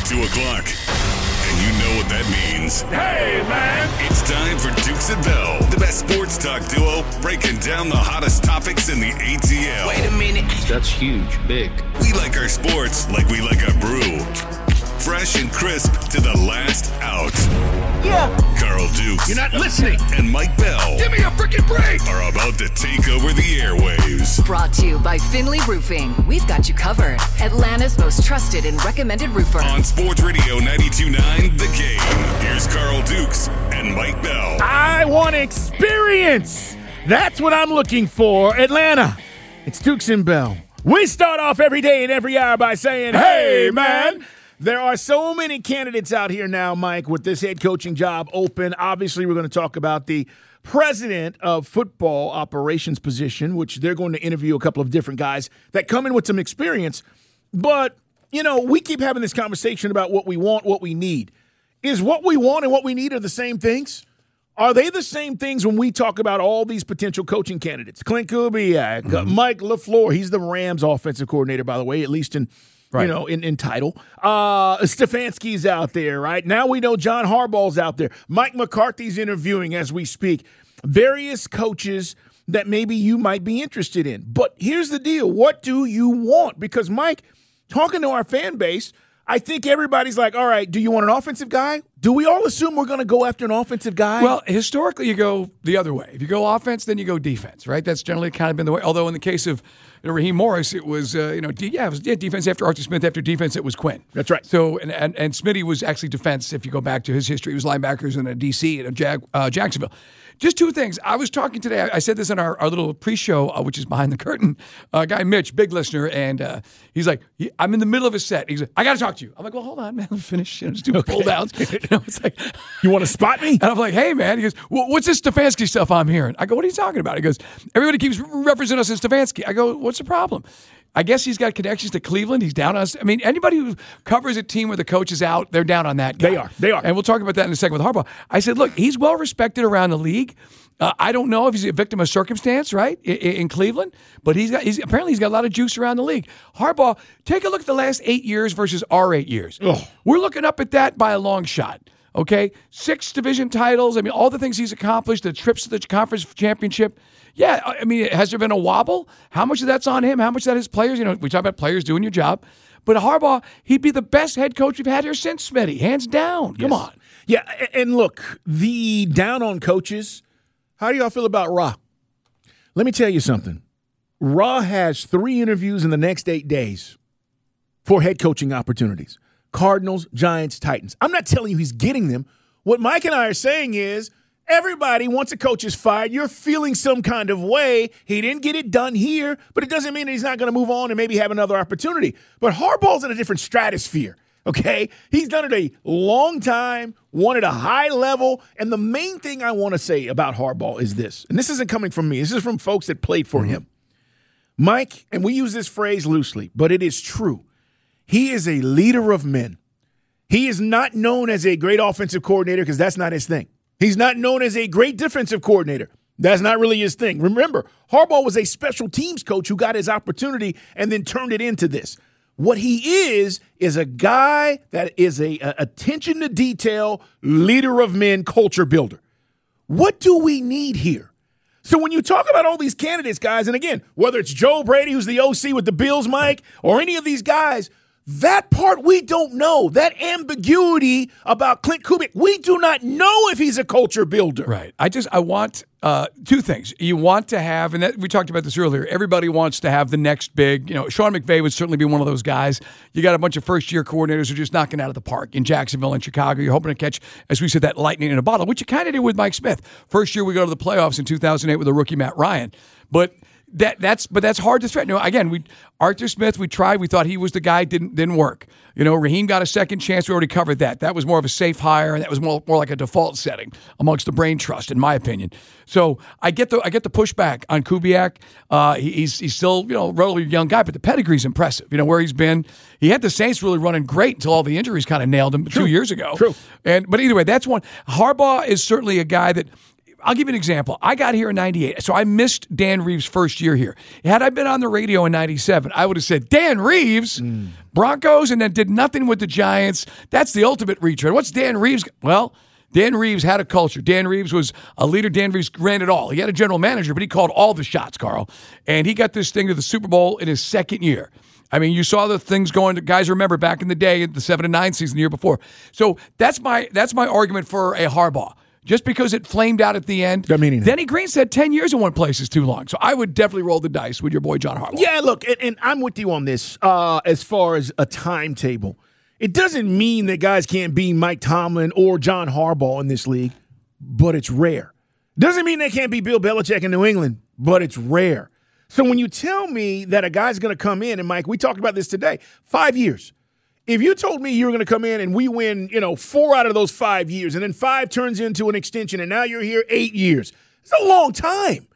It's 2 o'clock. And you know what that means. Hey, man! It's time for Dukes and Bell, the best sports talk duo breaking down the hottest topics in the ATL. Wait a minute. That's huge, big. We like our sports like we like our brew. Fresh and crisp to the last out. Yeah. Carl Dukes. You're not listening. And Mike Bell. Give me a freaking break. Are about to take over the airwaves. Brought to you by Finley Roofing. We've got you covered. Atlanta's most trusted and recommended roofer. On Sports Radio 92.9 The Game. Here's Carl Dukes and Mike Bell. I want experience. That's what I'm looking for. Atlanta. It's Dukes and Bell. We start off every day and every hour by saying, hey, man. There are so many candidates out here now, Mike, with this head coaching job open. Obviously, we're going to talk about the president of football operations position, which they're going to interview a couple of different guys that come in with some experience. But, you know, we keep having this conversation about what we want, what we need. Is what we want and what we need are the same things? Are they the same things when we talk about all these potential coaching candidates? Clint Kubiak, Mike LaFleur, he's the Rams offensive coordinator, by the way, at least in in title. Stefanski's out there, right? Now we know John Harbaugh's out there. Mike McCarthy's interviewing as we speak. Various coaches that maybe you might be interested in. But here's the deal. What do you want? Because, Mike, talking to our fan base, I think everybody's like, all right, do you want an offensive guy? Do we all assume we're going to go after an offensive guy? Well, historically, you go the other way. If you go offense, then you go defense, right? That's generally kind of been the way. Although in the case of Raheem Morris, it was, it was defense after Arthur Smith. After defense, it was Quinn. That's right. So, and Smitty was actually defense. If you go back to his history, he was linebackers in a DC and a Jacksonville. Just two things. I was talking today. I said this in our little pre-show, which is behind the curtain. Guy Mitch, big listener, and he's like, I'm in the middle of a set. He's like, I got to talk to you. I'm like, well, hold on, man. Let me finish. Just do pull downs. It's like, you want to spot me? And I'm like, hey, man. He goes, well, what's this Stefanski stuff I'm hearing? I go, what are you talking about? He goes, everybody keeps referencing us as Stefanski. I go, what's the problem? I guess he's got connections to Cleveland. He's down on us. I mean, anybody who covers a team where the coach is out, they're down on that guy. They are. And we'll talk about that in a second with Harbaugh. I said, look, he's well respected around the league. I don't know if he's a victim of circumstance, right, in Cleveland, but apparently he's got a lot of juice around the league. Harbaugh, take a look at the last 8 years versus our 8 years. Ugh. We're looking up at that by a long shot. Okay, 6 division titles. I mean, all the things he's accomplished, the trips to the conference championship. Yeah, I mean, has there been a wobble? How much of that's on him? How much of that is players? You know, we talk about players doing your job. But Harbaugh, he'd be the best head coach we've had here since Smitty, hands down. Come on. Yeah, and look, the down on coaches, how do y'all feel about Ra? Let me tell you something. Ra has 3 interviews in the next 8 days for head coaching opportunities. Cardinals, Giants, Titans. I'm not telling you he's getting them. What Mike and I are saying is everybody, once a coach is fired, you're feeling some kind of way. He didn't get it done here, but it doesn't mean that he's not going to move on and maybe have another opportunity. But Harbaugh's in a different stratosphere, okay? He's done it a long time, won at a high level, and the main thing I want to say about Harbaugh is this, and this isn't coming from me. This is from folks that played for him. Mike, and we use this phrase loosely, but it is true. He is a leader of men. He is not known as a great offensive coordinator because that's not his thing. He's not known as a great defensive coordinator. That's not really his thing. Remember, Harbaugh was a special teams coach who got his opportunity and then turned it into this. What he is a guy that is a attention to detail, leader of men, culture builder. What do we need here? So when you talk about all these candidates, guys, and again, whether it's Joe Brady, who's the OC with the Bills, Mike, or any of these guys, that part we don't know. That ambiguity about Clint Kubiak, we do not know if he's a culture builder. Right. I want 2 things. You want to have, and we talked about this earlier, everybody wants to have the next big, Sean McVay would certainly be one of those guys. You got a bunch of first-year coordinators who are just knocking out of the park in Jacksonville and Chicago. You're hoping to catch, as we said, that lightning in a bottle, which you kind of did with Mike Smith. First year we go to the playoffs in 2008 with the rookie Matt Ryan. But that's hard to threaten. Again, Arthur Smith, we tried. We thought he was the guy. Didn't work. Raheem got a second chance. We already covered that. That was more of a safe hire, and that was more like a default setting amongst the brain trust, in my opinion. So I get the pushback on Kubiak. He's still a relatively young guy, but the pedigree's impressive. Where he's been. He had the Saints really running great until all the injuries kind of nailed him 2 years ago. True. But either way, that's one. Harbaugh is certainly a guy that. I'll give you an example. I got here in 98, so I missed Dan Reeves' first year here. Had I been on the radio in 97, I would have said, Dan Reeves, Broncos, and then did nothing with the Giants. That's the ultimate retread. What's Dan Reeves? Well, Dan Reeves had a culture. Dan Reeves was a leader. Dan Reeves ran it all. He had a general manager, but he called all the shots, Carl. And he got this thing to the Super Bowl in his second year. I mean, you saw the things going. Guys remember back in the day, the 7-9 season the year before. So that's my argument for a Harbaugh. Just because it flamed out at the end. Denny Green said 10 years in one place is too long. So I would definitely roll the dice with your boy John Harbaugh. Yeah, look, and I'm with you on this as far as a timetable. It doesn't mean that guys can't be Mike Tomlin or John Harbaugh in this league, but it's rare. Doesn't mean they can't be Bill Belichick in New England, but it's rare. So when you tell me that a guy's going to come in, and Mike, we talked about this today, 5 years. If you told me you were going to come in and we win, 4 out of those 5 years, and then 5 turns into an extension, and now you're here 8 years, it's a long time.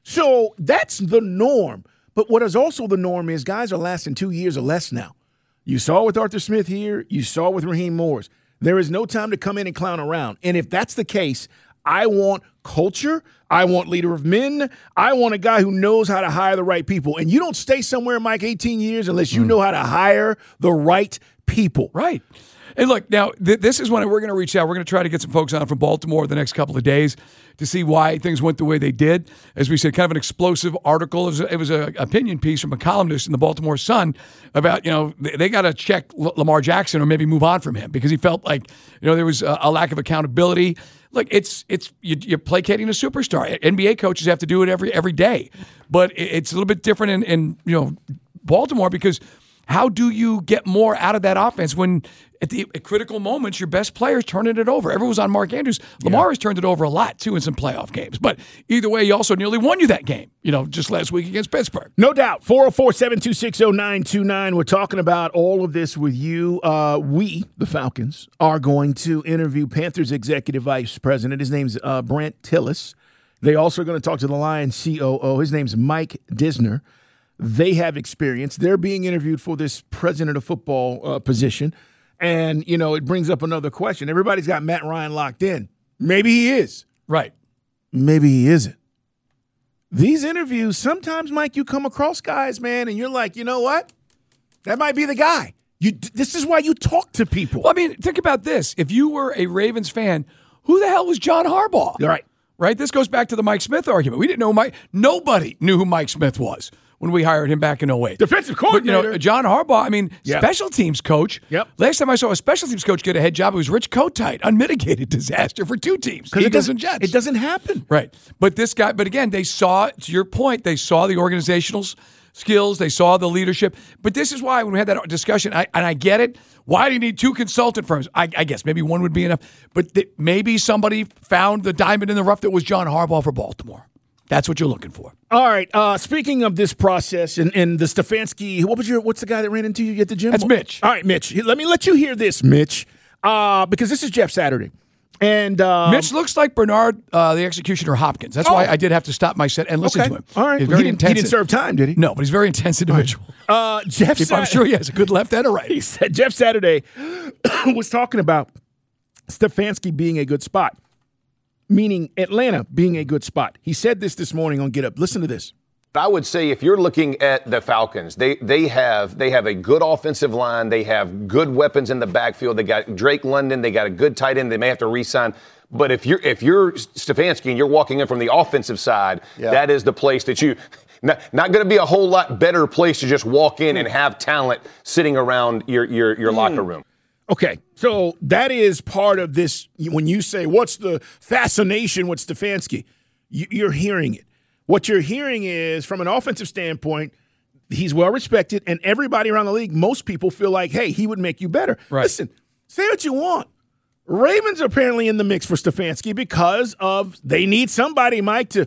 So that's the norm. But what is also the norm is guys are lasting 2 years or less now. You saw with Arthur Smith here. You saw with Raheem Morris. There is no time to come in and clown around. And if that's the case, I want culture. I want leader of men. I want a guy who knows how to hire the right people. And you don't stay somewhere, Mike, 18 years unless you know how to hire the right people. Right. And look, now, this is when we're going to reach out. We're going to try to get some folks on from Baltimore the next couple of days to see why things went the way they did. As we said, kind of an explosive article. It was an opinion piece from a columnist in the Baltimore Sun about, they got to check Lamar Jackson or maybe move on from him because he felt like, there was a lack of accountability. Look, you're placating a superstar. NBA coaches have to do it every day. But it's a little bit different in Baltimore because how do you get more out of that offense when at critical moments your best players turning it over? Everyone was on Mark Andrews. Lamar has turned it over a lot, too, in some playoff games. But either way, he also nearly won you that game, just last week against Pittsburgh. No doubt. 404-726-0929. We're talking about all of this with you. We, the Falcons, are going to interview Panthers Executive Vice President. His name's Brent Tillis. They also are going to talk to the Lions COO. His name's Mike Disner. They have experience. They're being interviewed for this president of football position. And, it brings up another question. Everybody's got Matt Ryan locked in. Maybe he is. Right. Maybe he isn't. These interviews, sometimes, Mike, you come across guys, man, and you're like, you know what? That might be the guy. This is why you talk to people. Well, think about this. If you were a Ravens fan, who the hell was John Harbaugh? Right? This goes back to the Mike Smith argument. We didn't know nobody knew who Mike Smith was when we hired him back in 2008. Defensive coordinator. But, John Harbaugh, special teams coach. Yep. Last time I saw a special teams coach get a head job, it was Rich Kotite. Unmitigated disaster for 2 teams, Eagles and Jets. It doesn't happen. Right. But this guy, again, they saw, to your point, they saw the organizational skills, they saw the leadership. But this is why when we had that discussion, and I get it, why do you need 2 consultant firms? I guess maybe one would be enough. But maybe somebody found the diamond in the rough that was John Harbaugh for Baltimore. That's what you're looking for. All right. Speaking of this process and the Stefanski, what's the guy that ran into you at the gym? That's Mitch. All right, Mitch. Let me let you hear this, Mitch, because this is Jeff Saturday. And Mitch looks like Bernard, the Executioner Hopkins. That's why I did have to stop my set and listen to him. All right. He's very intense. He didn't serve time, did he? No, but he's a very intense individual. I'm sure he has a good left and a right. He said Jeff Saturday was talking about Stefanski being a good spot, meaning Atlanta being a good spot. He said this morning on Get Up. Listen to this. I would say if you're looking at the Falcons, they have a good offensive line. They have good weapons in the backfield. They got Drake London. They got a good tight end. They may have to re-sign. But if you're Stefanski and you're walking in from the offensive side, that is the place that you not going to be a whole lot better place to just walk in and have talent sitting around your locker room. Okay, so that is part of this. When you say, what's the fascination with Stefanski, you're hearing it. What you're hearing is, from an offensive standpoint, he's well-respected, and everybody around the league, most people feel like, hey, he would make you better. Right. Listen, say what you want. Ravens are apparently in the mix for Stefanski because of they need somebody, Mike, to,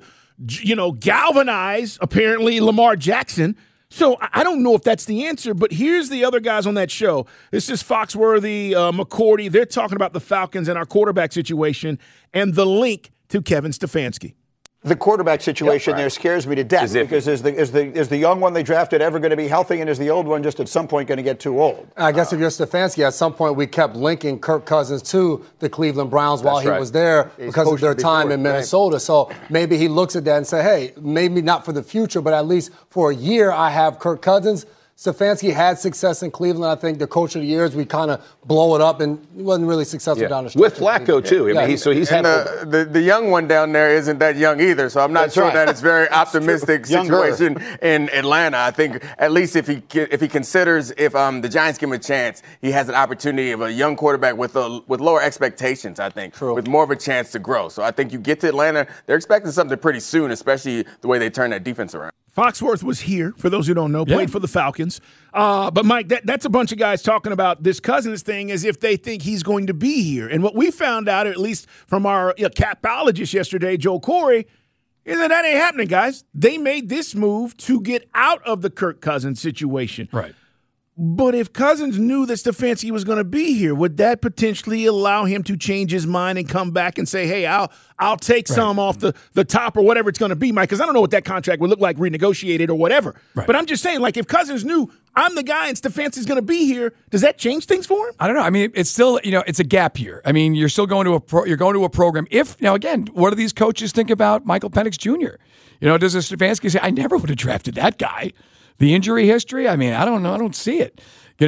galvanize, apparently, Lamar Jackson. So I don't know if that's the answer, but here's the other guys on that show. This is Foxworthy, McCourty. They're talking about the Falcons and our quarterback situation and the link to Kevin Stefanski. The quarterback situation there scares me to death because is the young one they drafted ever going to be healthy, and is the old one just at some point going to get too old? I guess if you're Stefanski, at some point we kept linking Kirk Cousins to the Cleveland Browns while he was there because of their time in Minnesota. Right. So maybe he looks at that and say, hey, maybe not for the future, but at least for a year I have Kirk Cousins. Stefanski had success in Cleveland. I think the coach of the years, we kind of blow it up, and he wasn't really successful down the stretch. With Flacco, too. I mean, he's had the young one down there isn't that young either, so I'm not sure that it's very optimistic situation in Atlanta. I think at least if he considers if the Giants give him a chance, he has an opportunity of a young quarterback with lower expectations, I think, with more of a chance to grow. So I think you get to Atlanta, they're expecting something pretty soon, especially the way they turn that defense around. Foxworth was here, for those who don't know, played for the Falcons. But, Mike, that's a bunch of guys talking about this Cousins thing as if they think he's going to be here. And what we found out, at least from our capologist yesterday, Joe Corey, is that ain't happening, guys. They made this move to get out of the Kirk Cousins situation. Right. But if Cousins knew that Stefanski was going to be here, would that potentially allow him to change his mind and come back and say, hey, I'll take some off the top or whatever it's going to be, Mike? Because I don't know what that contract would look like renegotiated or whatever. Right. But I'm just saying, like, if Cousins knew I'm the guy and Stefanski's going to be here, does that change things for him? I don't know. I mean, it's still, it's a gap year. I mean, you're still going to a program. Now, again, what do these coaches think about Michael Penix Jr.? Does a Stefanski say, I never would have drafted that guy? The injury history, I mean, I don't know. I don't see it.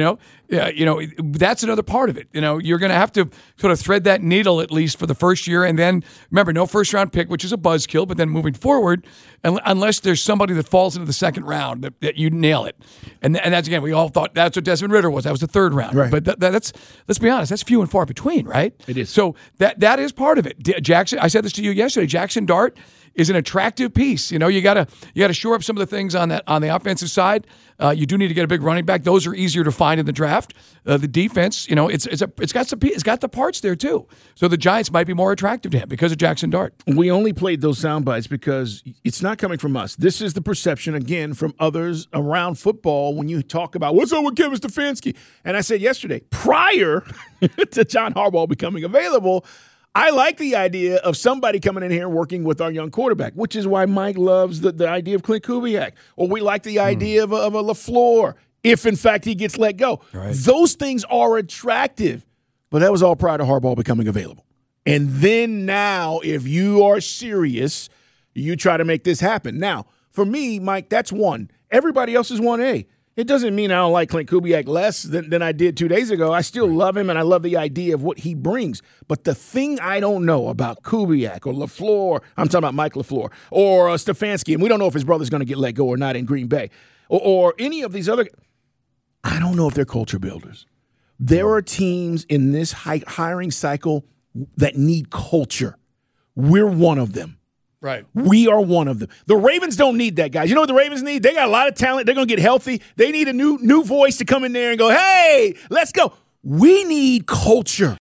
That's another part of it. You're going to have to sort of thread that needle at least for the first year. And then, remember, no first-round pick, which is a buzzkill, but then moving forward, unless there's somebody that falls into the second round, that you nail it. And that's, again, we all thought that's what Desmond Ridder was. That was the third round. Right. But that's, let's be honest, that's few and far between, right? It is. So that is part of it. Jackson, I said this to you yesterday, Jackson Dart is an attractive piece. You got to shore up some of the things on the offensive side. You do need to get a big running back. Those are easier to find in the draft. The defense, it's got the parts there too. So the Giants might be more attractive to him because of Jackson Dart. We only played those sound bites because it's not coming from us. This is the perception again from others around football when you talk about what's up with Kevin Stefanski. And I said yesterday, prior to John Harbaugh becoming available, I like the idea of somebody coming in here and working with our young quarterback, which is why Mike loves the idea of Clint Kubiak. Or we like the idea of a LaFleur, if, in fact, he gets let go. Right. Those things are attractive, but that was all prior to Harbaugh becoming available. And then now, if you are serious, you try to make this happen. Now, for me, Mike, that's one. Everybody else is 1A. It doesn't mean I don't like Clint Kubiak less than I did 2 days ago. I still love him, and I love the idea of what he brings. But the thing I don't know about Kubiak or LaFleur, I'm talking about Mike LaFleur, or Stefanski, and we don't know if his brother's going to get let go or not in Green Bay, or any of these other – I don't know if they're culture builders. There are teams in this hiring cycle that need culture. We're one of them. Right. We are one of them. The Ravens don't need that, guys. You know what the Ravens need? They got a lot of talent. They're going to get healthy. They need a new voice to come in there and go, hey, let's go. We need culture.